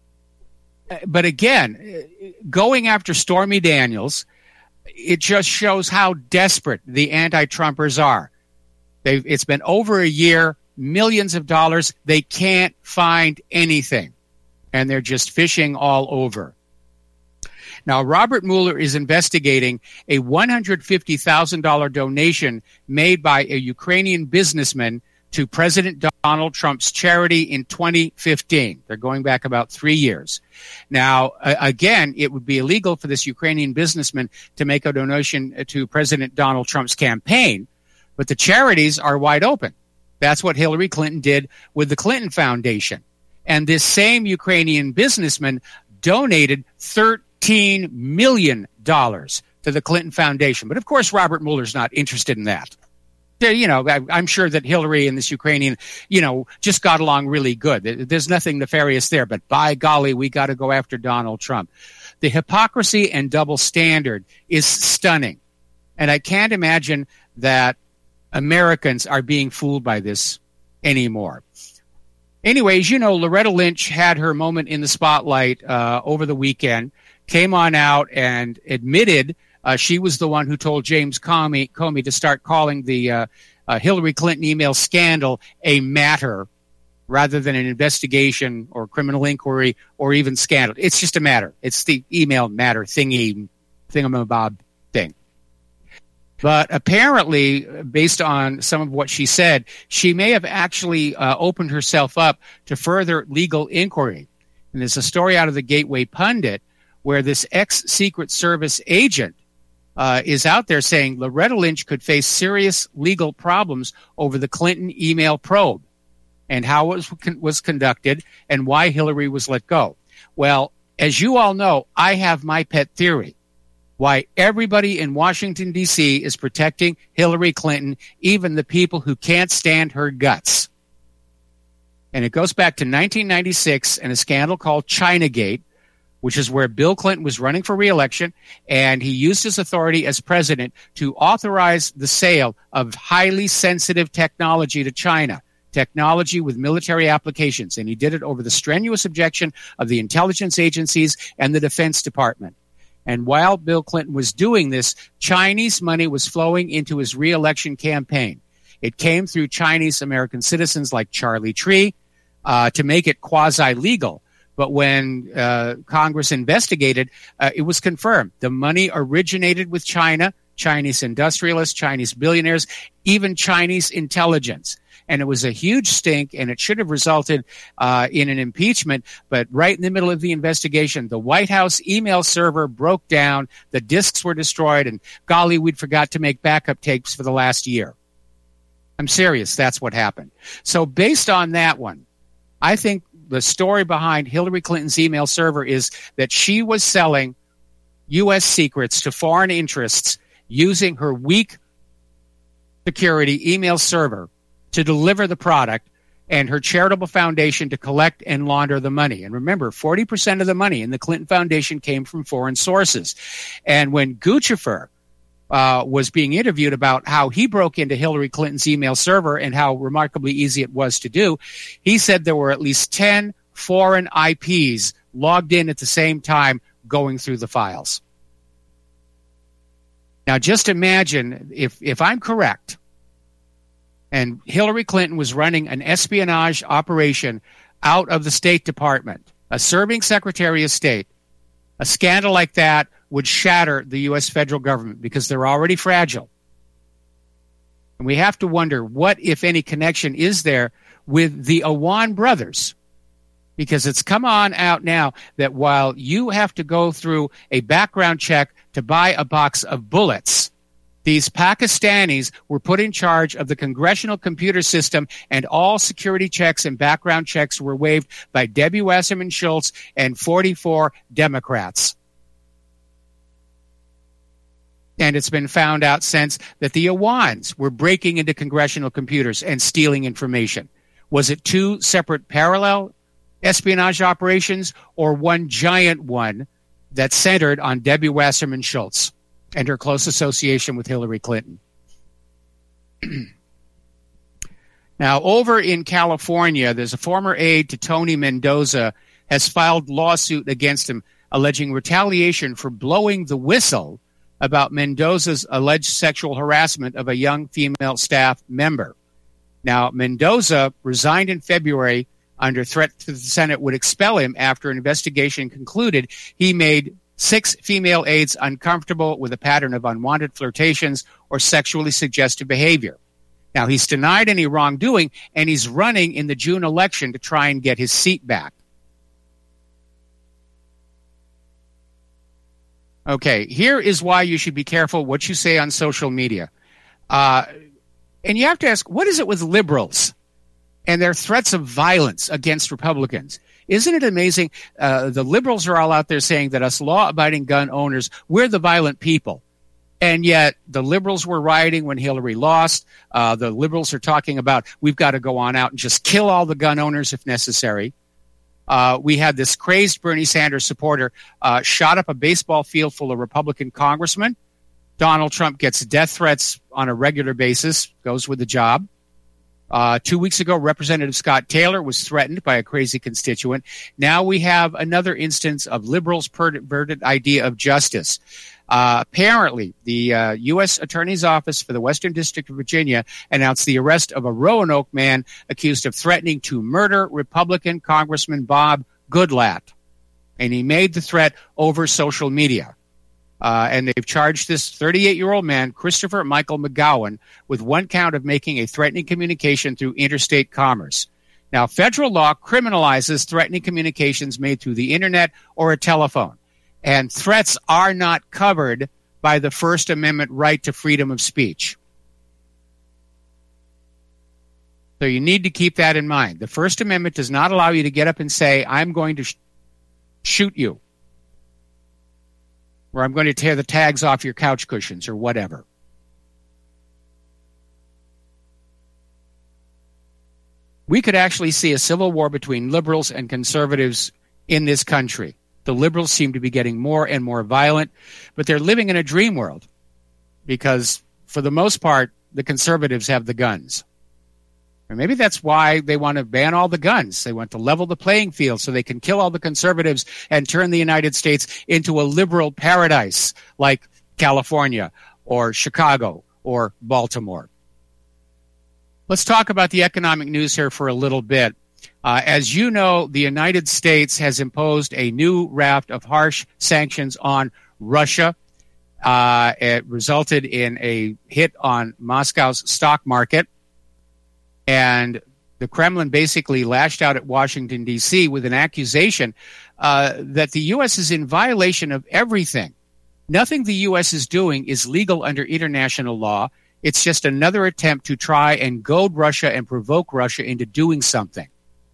but again, going after Stormy Daniels, it just shows how desperate the anti-Trumpers are. They've, it's been over a year, millions of dollars. They can't find anything, and they're just fishing all over. Now, Robert Mueller is investigating a one hundred fifty thousand dollars donation made by a Ukrainian businessman to President Donald Trump's charity in twenty fifteen. They're going back about three years. Now, uh, again, it would be illegal for this Ukrainian businessman to make a donation to President Donald Trump's campaign, but the charities are wide open. That's what Hillary Clinton did with the Clinton Foundation. And this same Ukrainian businessman donated thirteen million dollars to the Clinton Foundation. But of course, Robert Mueller's not interested in that. You know, I'm sure that Hillary and this Ukrainian, you know, just got along really good. There's nothing nefarious there, but by golly, we got to go after Donald Trump. The hypocrisy and double standard is stunning. And I can't imagine that Americans are being fooled by this anymore. Anyways, you know, Loretta Lynch had her moment in the spotlight uh, over the weekend, came on out and admitted Uh, she was the one who told James Comey, Comey to start calling the uh, uh, Hillary Clinton email scandal a matter rather than an investigation or criminal inquiry or even scandal. It's just a matter. It's the email matter thingy, thingamabob thing. But apparently, based on some of what she said, she may have actually uh, opened herself up to further legal inquiry. And there's a story out of the Gateway Pundit where this ex-Secret Service agent Uh, is out there saying Loretta Lynch could face serious legal problems over the Clinton email probe and how it was, was conducted and why Hillary was let go. Well, as you all know, I have my pet theory why everybody in Washington, D C is protecting Hillary Clinton, even the people who can't stand her guts. And it goes back to nineteen ninety-six and a scandal called Chinagate, which is where Bill Clinton was running for re-election, and he used his authority as president to authorize the sale of highly sensitive technology to China, technology with military applications, and he did it over the strenuous objection of the intelligence agencies and the Defense Department. And while Bill Clinton was doing this, Chinese money was flowing into his re-election campaign. It came through Chinese-American citizens like Charlie Tree uh, to make it quasi-legal. But when uh, Congress investigated, uh, it was confirmed. The money originated with China, Chinese industrialists, Chinese billionaires, even Chinese intelligence. and it was a huge stink, and it should have resulted uh, in an impeachment. But right in the middle of the investigation, the White House email server broke down, the disks were destroyed, and golly, we'd forgot to make backup tapes for the last year. I'm serious. That's what happened. So based on that one, I think the story behind Hillary Clinton's email server is that she was selling U S secrets to foreign interests using her weak security email server to deliver the product, and her charitable foundation to collect and launder the money. And remember, forty percent of the money in the Clinton Foundation came from foreign sources. And when Guccifer uh, was being interviewed about how he broke into Hillary Clinton's email server and how remarkably easy it was to do, he said there were at least ten foreign I Ps logged in at the same time going through the files. Now, just imagine if, if I'm correct, and Hillary Clinton was running an espionage operation out of the State Department, a serving Secretary of State, a scandal like that would shatter the U S federal government because they're already fragile. And we have to wonder what, if any, connection is there with the Awan brothers, because it's come on out now that while you have to go through a background check to buy a box of bullets, these Pakistanis were put in charge of the congressional computer system, and all security checks and background checks were waived by Debbie Wasserman Schultz and forty-four Democrats. And it's been found out since that the Awans were breaking into congressional computers and stealing information. Was it two separate parallel espionage operations, or one giant one that centered on Debbie Wasserman Schultz and her close association with Hillary Clinton? Now, over in California, there's a former aide to Tony Mendoza has filed lawsuit against him, alleging retaliation for blowing the whistle about Mendoza's alleged sexual harassment of a young female staff member. Now, Mendoza resigned in February under threat to the Senate would expel him after an investigation concluded he made six female aides uncomfortable with a pattern of unwanted flirtations or sexually suggestive behavior. Now, he's denied any wrongdoing, and he's running in the June election to try and get his seat back. Okay, here is why you should be careful what you say on social media. Uh, and you have to ask, what is it with liberals and their threats of violence against Republicans? Isn't it amazing? Uh, the liberals are all out there saying that us law-abiding gun owners, we're the violent people. And yet the liberals were rioting when Hillary lost. Uh, the liberals are talking about we've got to go on out and just kill all the gun owners if necessary. Uh, we had this crazed Bernie Sanders supporter uh, shot up a baseball field full of Republican congressmen. Donald Trump gets death threats on a regular basis, goes with the job. Uh, two weeks ago, Representative Scott Taylor was threatened by a crazy constituent. Now we have another instance of liberals' perverted idea of justice. Uh, apparently, the uh, U S Attorney's Office for the Western District of Virginia announced the arrest of a Roanoke man accused of threatening to murder Republican Congressman Bob Goodlatte. And he made the threat over social media. Uh, and they've charged this thirty-eight-year-old man, Christopher Michael McGowan, with one count of making a threatening communication through interstate commerce. Now, federal law criminalizes threatening communications made through the internet or a telephone. And threats are not covered by the First Amendment right to freedom of speech. So you need to keep that in mind. The First Amendment does not allow you to get up and say, I'm going to sh- shoot you, or I'm going to tear the tags off your couch cushions, or whatever. We could actually see a civil war between liberals and conservatives in this country. The liberals seem to be getting more and more violent, but they're living in a dream world because, for the most part, the conservatives have the guns. And maybe that's why they want to ban all the guns. They want to level the playing field so they can kill all the conservatives and turn the United States into a liberal paradise like California or Chicago or Baltimore. Let's talk about the economic news here for a little bit. Uh, as you know, the United States has imposed a new raft of harsh sanctions on Russia. Uh, it resulted in a hit on Moscow's stock market. And the Kremlin basically lashed out at Washington, D C with an accusation uh, that the U S is in violation of everything. Nothing the U S is doing is legal under international law. It's just another attempt to try and goad Russia and provoke Russia into doing something.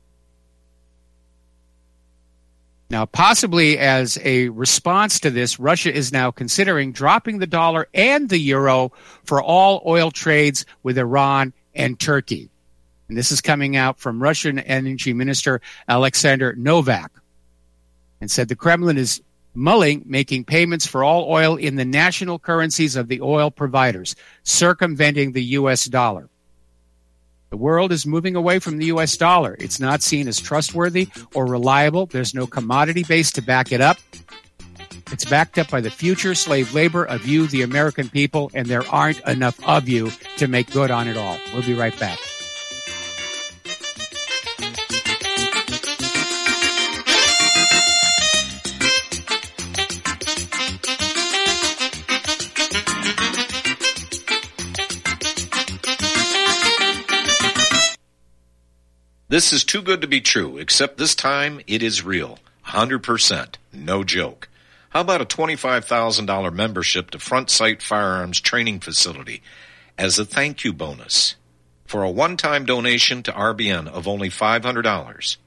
Now, possibly as a response to this, Russia is now considering dropping the dollar and the euro for all oil trades with Iran and Turkey. And this is coming out from Russian Energy Minister Alexander Novak, and said the Kremlin is mulling making payments for all oil in the national currencies of the oil providers, circumventing the U S dollar. The world is moving away from the U S dollar. It's not seen as trustworthy or reliable. There's no commodity base to back it up. It's backed up by the future slave labor of you, the American people, and there aren't enough of you to make good on it all. We'll be right back. This is too good to be true, except this time it is real. one hundred percent. No joke. How about a twenty-five thousand dollars membership to Front Sight Firearms Training Facility as a thank you bonus for a one-time donation to R B N of only five hundred dollars?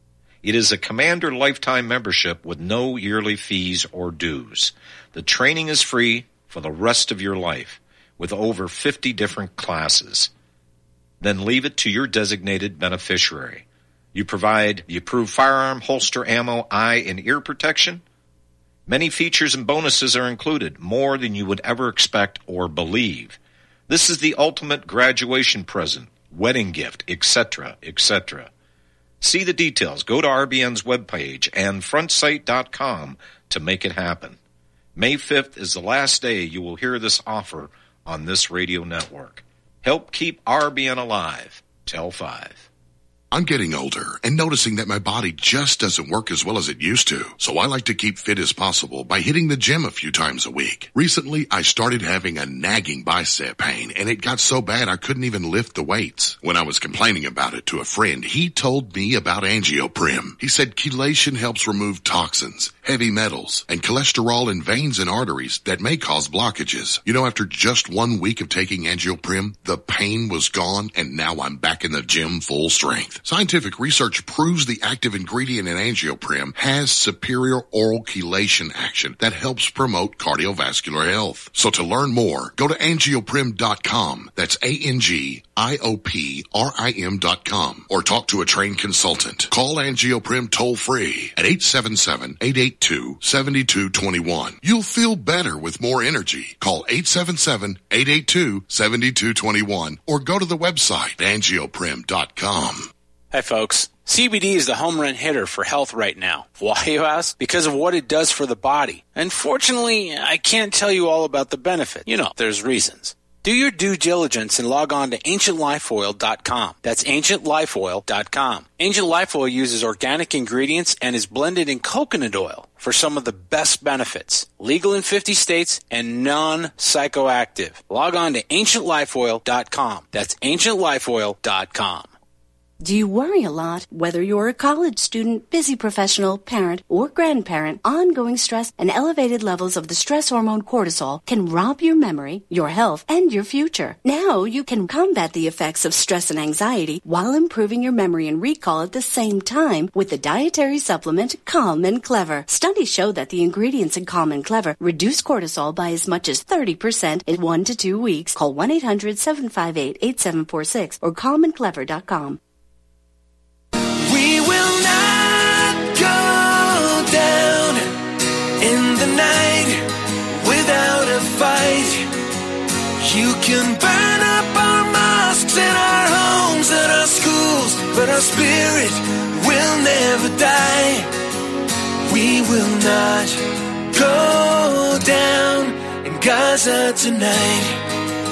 It is a Commander lifetime membership with no yearly fees or dues. The training is free for the rest of your life with over fifty different classes. Then leave it to your designated beneficiary. You provide the approved firearm, holster, ammo, eye, and ear protection. Many features and bonuses are included, more than you would ever expect or believe. This is the ultimate graduation present, wedding gift, et cetera, et cetera. See the details. Go to R B N's webpage and front sight dot com to make it happen. May fifth is the last day you will hear this offer on this radio network. Help keep R B N alive. Tell five. I'm getting older and noticing that my body just doesn't work as well as it used to. So I like to keep fit as possible by hitting the gym a few times a week. Recently, I started having a nagging bicep pain, and it got so bad I couldn't even lift the weights. When I was complaining about it to a friend, he told me about Angioprim. He said chelation helps remove toxins, heavy metals, and cholesterol in veins and arteries that may cause blockages. You know, after just one week of taking Angioprim, the pain was gone, and now I'm back in the gym full strength. Scientific research proves the active ingredient in Angioprim has superior oral chelation action that helps promote cardiovascular health. So to learn more, go to angioprim dot com. That's A N G I O P R I M dot com. Or talk to a trained consultant. Call Angioprim toll free at eight seven seven, eight eight two, seven two two one. You'll feel better with more energy. Call eight seven seven, eight eight two, seven two two one or go to the website angioprim dot com. Hi, folks. C B D is the home run hitter for health right now. Why, you ask? Because of what it does for the body. Unfortunately, I can't tell you all about the benefit. You know, there's reasons. Do your due diligence and log on to ancient life oil dot com. That's ancient life oil dot com. Ancient Life Oil uses organic ingredients and is blended in coconut oil for some of the best benefits. Legal in fifty states and non-psychoactive. Log on to ancient life oil dot com. That's ancient life oil dot com. Do you worry a lot? Whether you're a college student, busy professional, parent, or grandparent, ongoing stress and elevated levels of the stress hormone cortisol can rob your memory, your health, and your future. Now you can combat the effects of stress and anxiety while improving your memory and recall at the same time with the dietary supplement Calm and Clever. Studies show that the ingredients in Calm and Clever reduce cortisol by as much as thirty percent in one to two weeks. Call one eight hundred, seven five eight, eight seven four six or calm and clever dot com. We will not go down in the night without a fight. You can burn up our mosques and our homes and our schools, but our spirit will never die. We will not go down in Gaza tonight.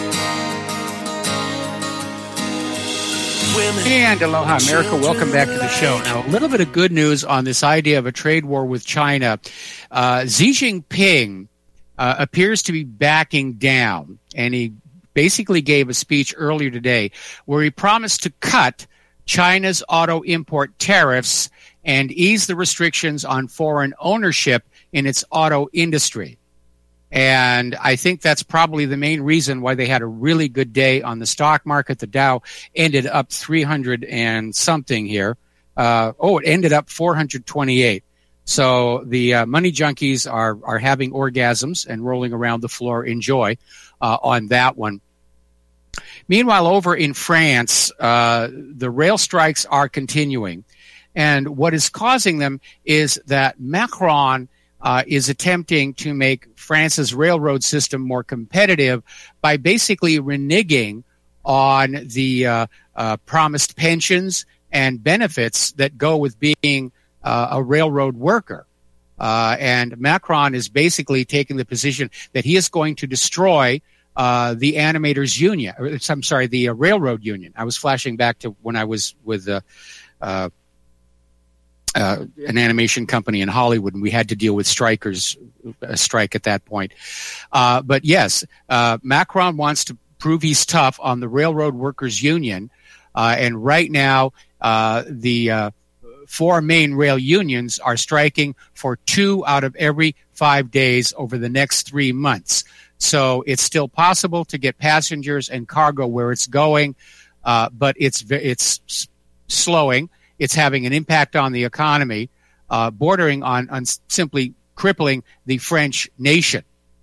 And aloha, America. Welcome back to the show. Now, a little bit of good news on this idea of a trade war with China. Uh, Xi Jinping uh, appears to be backing down, and he basically gave a speech earlier today where he promised to cut China's auto import tariffs and ease the restrictions on foreign ownership in its auto industry. And I think that's probably the main reason why they had a really good day on the stock market. The Dow ended up three hundred and something here. Uh, oh, it ended up four hundred twenty-eight. So the uh, money junkies are, are having orgasms and rolling around the floor in joy uh, on that one. Meanwhile, over in France, uh, the rail strikes are continuing. And what is causing them is that Macron uh, is attempting to make France's railroad system more competitive by basically reneging on the uh, uh, promised pensions and benefits that go with being uh, a railroad worker. Uh, and Macron is basically taking the position that he is going to destroy Uh, the animators union, or, I'm sorry, the uh, railroad union. I was flashing back to when I was with uh, uh, uh, an animation company in Hollywood, and we had to deal with strikers, a strike at that point. Uh, but yes, uh, Macron wants to prove he's tough on the railroad workers union, uh, and right now uh, the uh, four main rail unions are striking for two out of every five days over the next three months. So it's still possible to get passengers and cargo where it's going, uh, but it's it's slowing. It's having an impact on the economy, uh, bordering on, on simply crippling the French nation.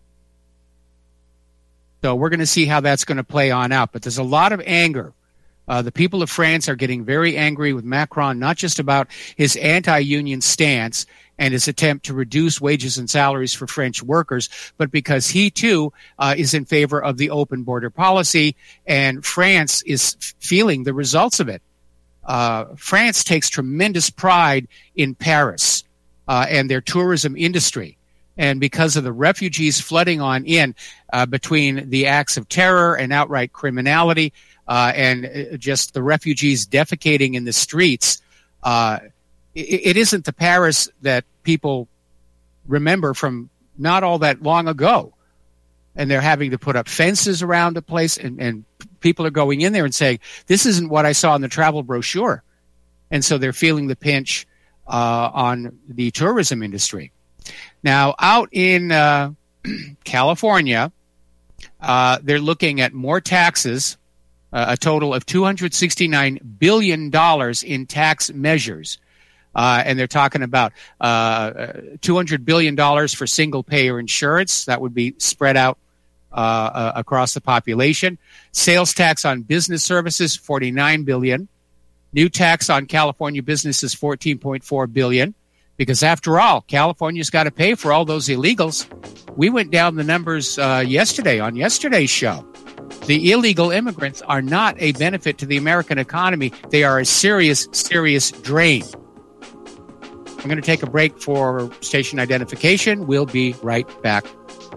So we're going to see how that's going to play on out. But there's a lot of anger. Uh, the people of France are getting very angry with Macron, not just about his anti-union stance and his attempt to reduce wages and salaries for French workers, but because he, too, uh, is in favor of the open border policy, and France is f- feeling the results of it. Uh, France takes tremendous pride in Paris uh, and their tourism industry. And because of the refugees flooding on in uh, between the acts of terror and outright criminality uh, and just the refugees defecating in the streets, uh, it isn't the Paris that people remember from not all that long ago. And they're having to put up fences around the place, and, and people are going in there and saying, this isn't what I saw in the travel brochure. And so they're feeling the pinch uh, on the tourism industry. Now, out in uh, California, uh, they're looking at more taxes, uh, a total of two hundred sixty-nine billion dollars in tax measures. Uh, and they're talking about uh, two hundred billion dollars for single-payer insurance. That would be spread out uh, uh, across the population. Sales tax on business services, forty-nine billion dollars. New tax on California businesses, fourteen point four billion dollars. Because after all, California's got to pay for all those illegals. We went down the numbers uh, yesterday on yesterday's show. The illegal immigrants are not a benefit to the American economy. They are a serious, serious drain. I'm going to take a break for station identification. We'll be right back.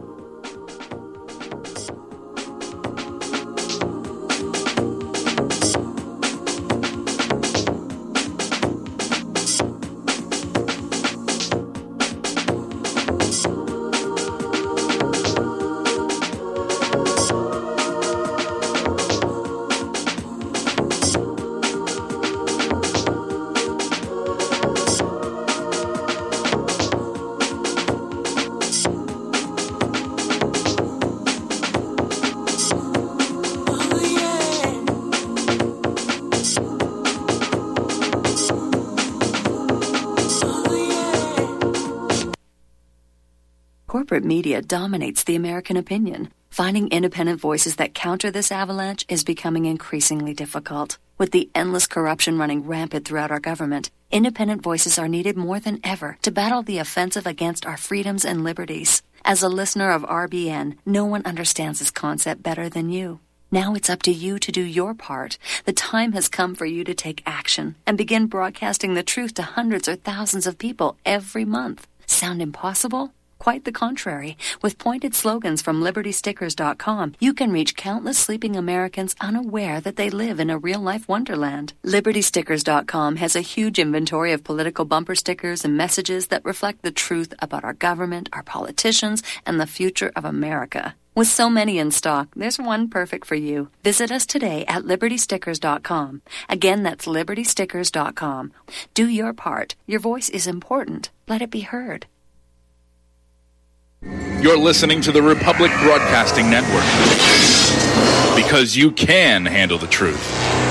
Corporate media dominates the American opinion. Finding independent voices that counter this avalanche is becoming increasingly difficult. With the endless corruption running rampant throughout our government, independent voices are needed more than ever to battle the offensive against our freedoms and liberties. As a listener of R B N, no one understands this concept better than you. Now it's up to you to do your part. The time has come for you to take action and begin broadcasting the truth to hundreds or thousands of people every month. Sound impossible? Quite the contrary. With pointed slogans from Liberty Stickers dot com, you can reach countless sleeping Americans unaware that they live in a real-life wonderland. Liberty Stickers dot com has a huge inventory of political bumper stickers and messages that reflect the truth about our government, our politicians, and the future of America. With so many in stock, there's one perfect for you. Visit us today at liberty stickers dot com. Again, that's liberty stickers dot com. Do your part. Your voice is important. Let it be heard. You're listening to the Republic Broadcasting Network. Because you can handle the truth.